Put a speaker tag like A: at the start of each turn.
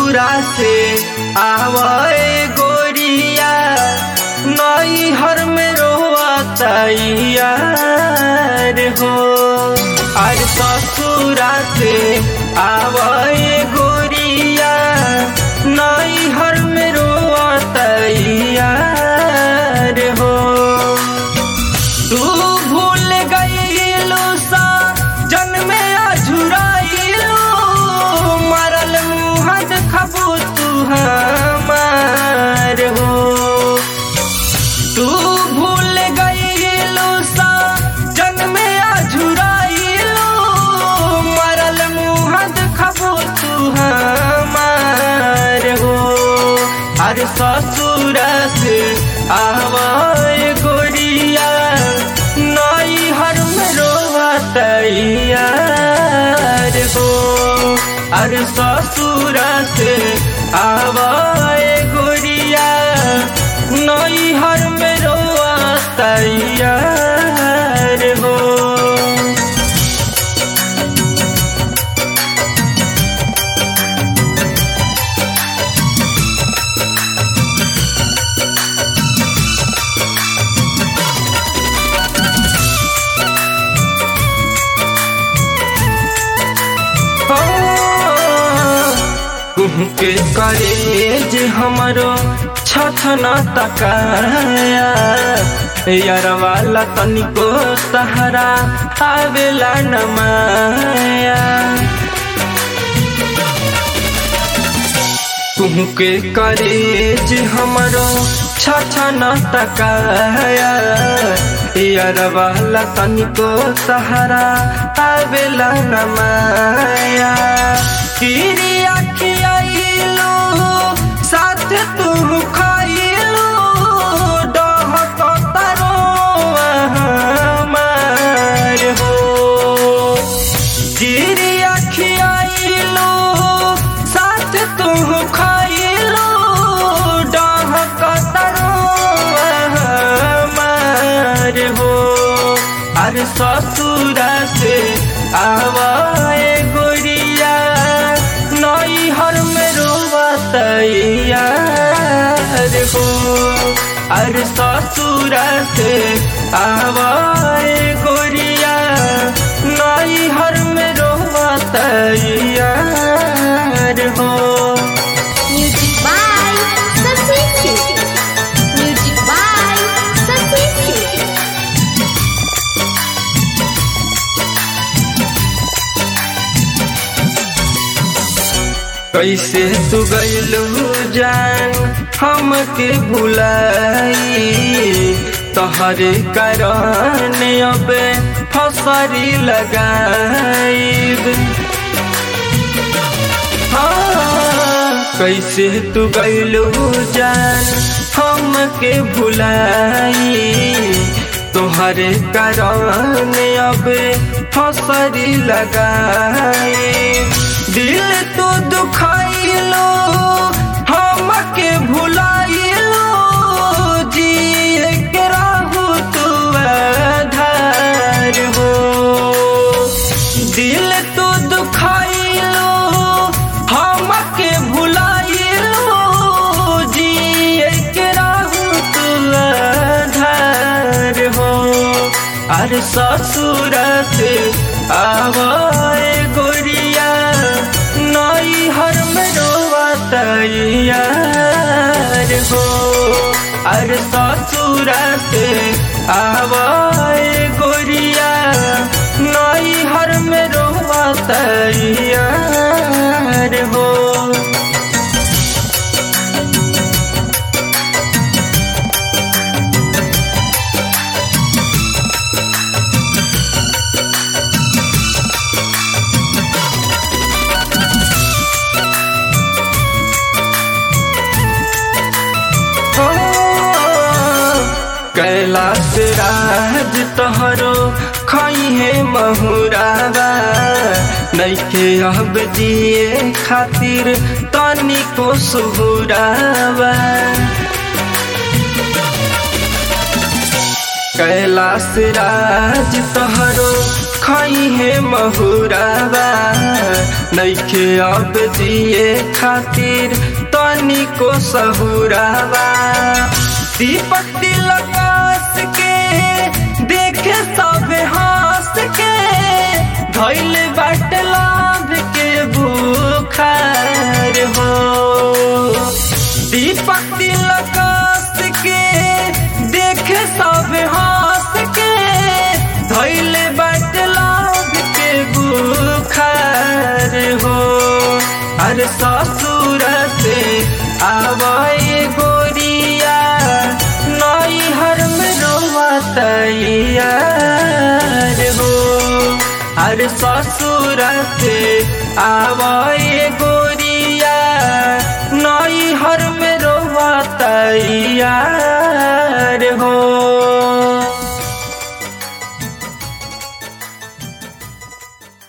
A: ससुरा से आवे गोरिया नैहर में रोवतैया रे हो। अरे ससुरा से आवे गोरिया नैहर में रोवतैया रे हो। तू भूल गईलू सा जन्मे अझुराइलू मरल मुँह देखबू तू हमार हो। तू भूल गईलू सा जन्मे अझुराइलू मरल मुँह देखबू तू हमार हो। अरे ससुर से आवे गोरिया नैहर में रोवतैया रे हो। अरे ससुर से आवे गोरिया नैहर में रोवतैया रे हो। के करेज हमरो छछना तकाया यारवाला तनिको सहारा आवेला न माया। के करेज हमरो छछना तकाया यारवाला तनिको सहारा आवेला न माया। किरिया खियाइलू साथ तू खाइलू डहक तरोआ हमार हो। किरिया खियाइलू साथ तू खाइलू डहक तरोआ हमार हो। अरे ससुर से आवे गोरिया नैहर में रोवतैया रे हो। अरे ससुर से आवे गोरिया नैहर में रोवतैया रे हो।
B: Music by Sasiki. Music by Sasiki.
A: कैसे तू गईलू जान हमके भुलाई तोहरे कारण अब फसरी लगाईब। कैसे तू गईलू जान हमके भुलाई तोहरे कारण अब फसरी लगाईब। दिल तो दुखाइलो हमके भुलाइलो जिए के रहू तू आधार हो। दिल तो दुखाइलो हमके भुलाइलो जिए के रहू तू आधार हो। अरे ससुर से आवे गोरिया नैहर में रोवतैया रे हो। अरे ससुर से आवे गोरिया नैहर में रोवतैया रे हो। कैलाश राज तोहरो खइहे महुरावा नइखे अब जिए खातिर तनिको सुहुरावा। कैलाश राज तोहरो खइहे महुरावा नइखे अब जिए खातिर तनिको सहुरावा। दीपक तिलकास के देखे सब हंस के धइल बाट लाभ के बुखार हो। दीपक तिलकास के देखे सब हंस के धइल बाट लाभ के बुखार हो। अरे ससुर से आवे गोरिया नैहर में रोवतैया हो। अरे ससुर से आवे गोरिया नैहर में रोवतैया